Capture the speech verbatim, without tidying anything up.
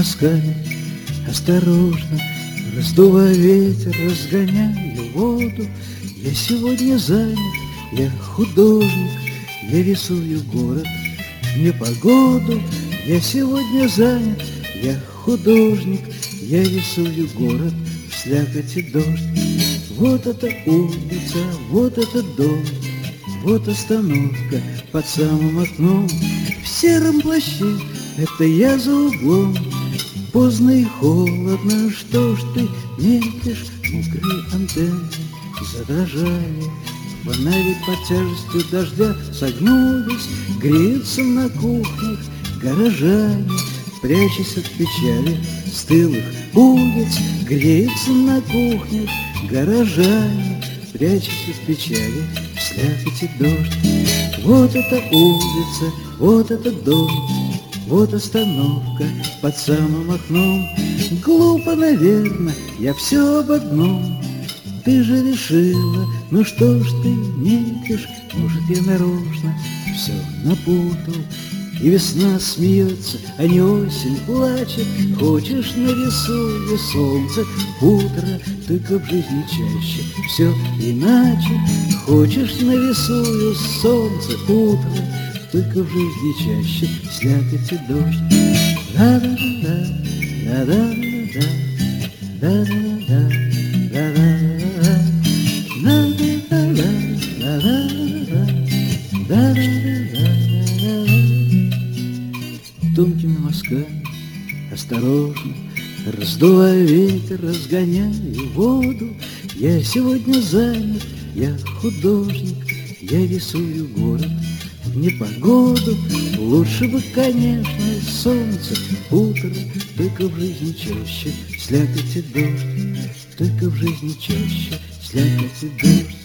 носками, осторожно, раздувая ветер, разгоняя воду. Я сегодня занят, я художник, я рисую город в непогоду. Я сегодня занят, я художник, я рисую город в слякоти дождь. Вот эта улица, вот этот дом, вот остановка под самым окном. В сером плаще это я за углом. Поздно и холодно, что ж ты метишь? Мокрые антенны задрожали, фонари под тяжестью дождя согнулись, греются на кухнях горожане, прячась от печали стылых улиц. Греются на кухнях горожане, прячась от печали в слякоти дождь. Вот эта улица, вот этот дом, вот остановка под самым окном. Глупо, наверное, я все об одном. Ты же решила, ну что ж ты метишь? Может, я нарочно все напутал. И весна смеется, а не осень плачет. Хочешь, нарисую солнце утро, только в жизни чаще все иначе. Хочешь, нарисую солнце утро, только в жизни чаще слякоть и дождь. Да-да-да, да-да-да, да-да-да, да-да-да, да-да-да, да-да-да, да-да-да. Тонкими мазками, осторожно, раздувая ветер, разгоняя воду. Я сегодня занят, я художник, я рисую город в непогоду. Лучше бы, конечно, солнце утро, только в жизни чаще слякоть и дождь, только в жизни чаще слякоть и дождь.